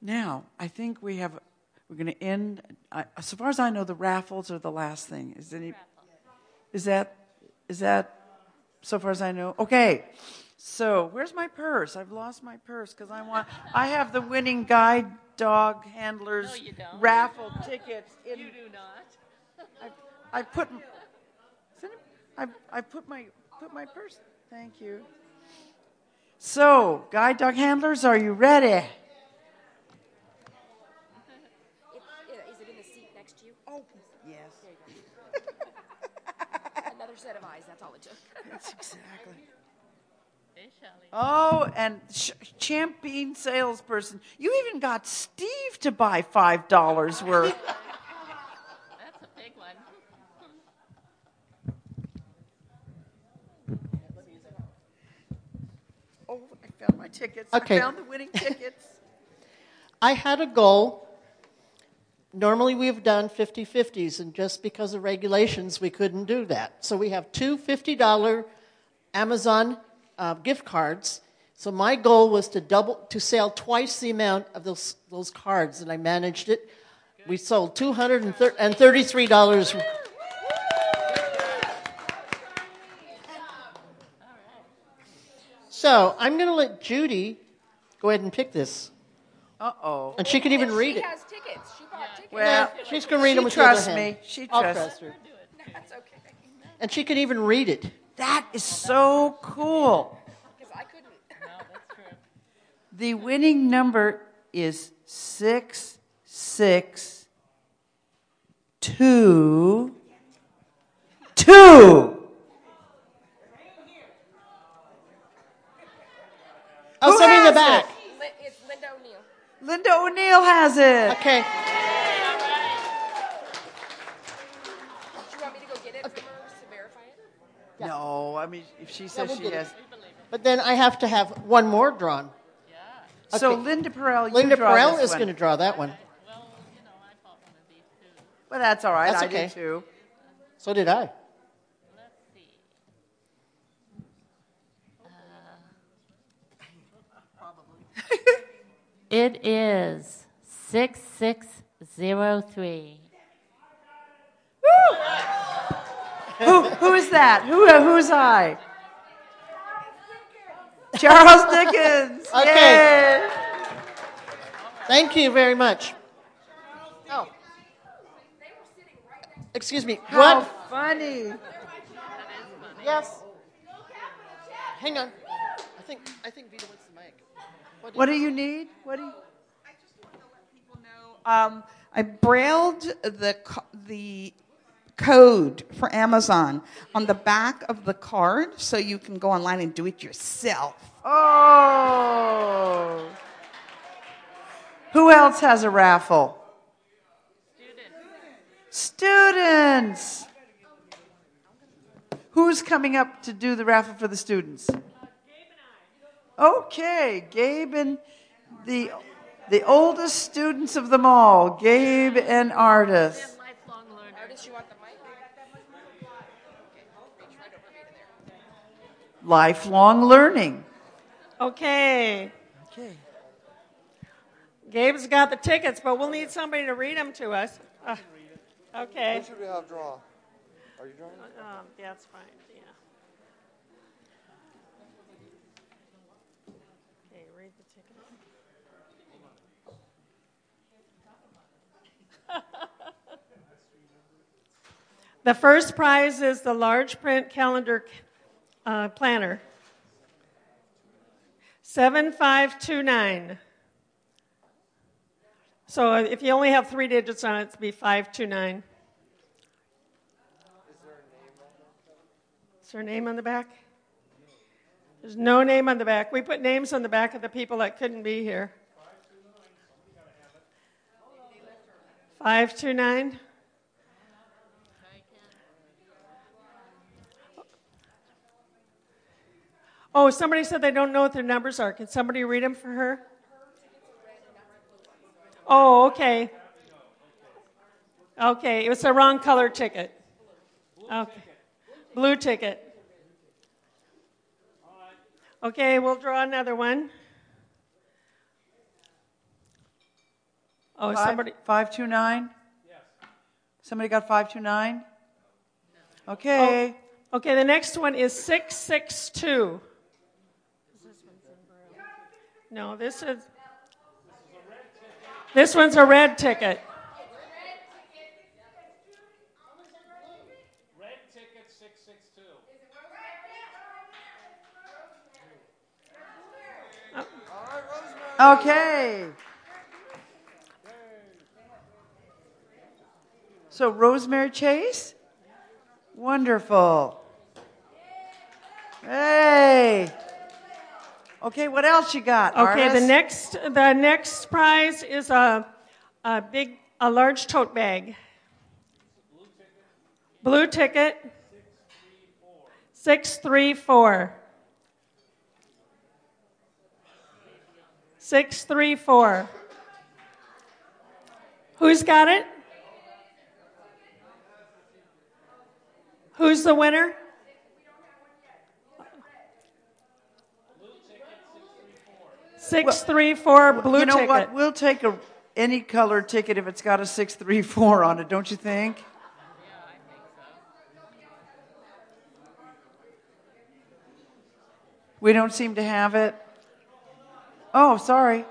Now, I think we're going to end. So far as I know, the raffles are the last thing. Is that so far as I know? Okay. So where's my purse? I've lost my purse because I have the winning guide dog handlers raffle tickets. You do not. I put my purse. Thank you. So, guide dog handlers, are you ready? Is it in the seat next to you? Oh, yes. There you go. Another set of eyes, that's all it took. That's exactly. Hey, Shelley. Oh, and champion salesperson. You even got Steve to buy $5 worth. That's a big one. Oh, I found my tickets. Okay. I found the winning tickets. I had a goal. Normally we've done 50-50s, and just because of regulations, we couldn't do that. So we have two $50 Amazon gift cards. So my goal was to sell twice the amount of those cards, and I managed it. We sold $233. So I'm going to let Judy go ahead and pick this. Uh-oh. And she can even read She it. has tickets. She bought tickets. Well, She's going to read them with she the other trusts hand. me. She I'll trusts. trust her. That's okay. And she can even read it. That is so cool. Because I couldn't. No, that's true. The winning number is 662. Oh, Who somebody in the has back. It's Linda O'Neill. Linda O'Neill has it. Okay. Do you want me to go get it from her to verify it? No, I mean, if she says we'll she get it. has. But then I have to have one more drawn. Yeah. So Okay. Linda Perrell, you Linda draw Perrell this is one. going to draw that one. Well, I bought one of these too. Well, that's all right. That's I okay. did too. So did I. Let's see. It is 6603. Who is that? Who's I? Charles Dickens. Okay. Yay. Thank you very much. Oh. Excuse me. How What? funny. Yes. Hang on. I think Vita wants the mic. What do you need? What do you? I just wanted to let people know. I brailled the code for Amazon on the back of the card, so you can go online and do it yourself. Oh. Who else has a raffle? Students. Who's coming up to do the raffle for the students? Gabe and I. Okay, Gabe and the oldest students of them all, Gabe and Artis. Lifelong learner. Artist, you want the mic? Lifelong learning. Okay. Okay. Gabe's got the tickets, but we'll need somebody to read them to us. Okay. Who should we have draw? Are you drawing? Yeah, that's fine. Yeah. Okay, read the ticket. The first prize is the large print calendar planner. 7529. So if you only have 3 digits on it, it'd be 529. Is there a name on the back? There's no name on the back. We put names on the back of the people that couldn't be here. 529. Oh, somebody said they don't know what their numbers are. Can somebody read them for her? Oh, okay. Okay, it was the wrong color ticket. Okay. Blue ticket. Okay, we'll draw another one. Oh, somebody. 529? Yes. Somebody got 529? Okay. Okay, the next one is 662. No, this one's a red ticket. Red ticket 662. Okay. So Rosemary Chase? Wonderful. Hey. Okay, what else you got? Okay, Artis? the next prize is a large tote bag. Blue ticket. 634. 634. Who's got it? Who's the winner? Six three four blue You know ticket. what? We'll take any color ticket if it's got a 634 on it, don't you think? We don't seem to have it. Oh, sorry.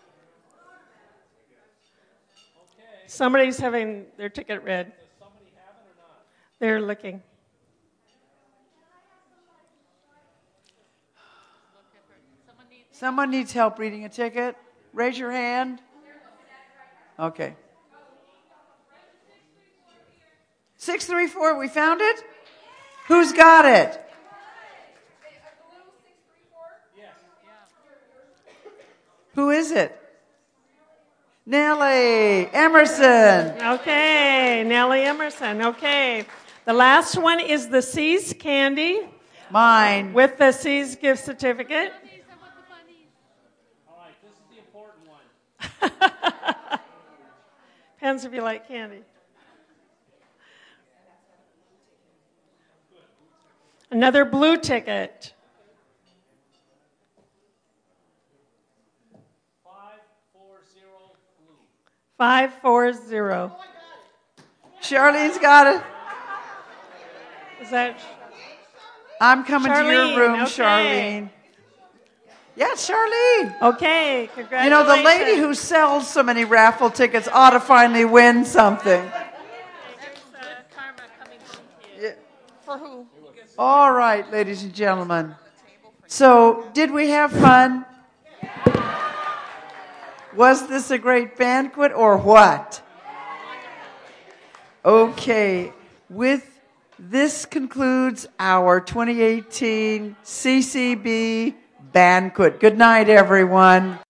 Somebody's having their ticket read. Does somebody have it or not? They're looking. Someone needs help reading a ticket. Raise your hand. Okay. 634, we found it? Who's got it? Who is it? Nellie Emerson. Okay, Nellie Emerson. Okay. The last one is the C's candy Mine. with the C's gift certificate. All right, this is the important one. Depends if you like candy. Another blue ticket. 540. Charlene's got it. Is that I'm coming to Charlene, your room, okay. Charlene. Yeah, Charlene. okay? Congratulations. You know, the lady who sells so many raffle tickets ought to finally win something. Good karma coming home to you. Yeah. For who? All right, ladies and gentlemen. So, did we have fun? Was this a great banquet or what? Okay, with this concludes our 2018 CCB banquet. Good night, everyone.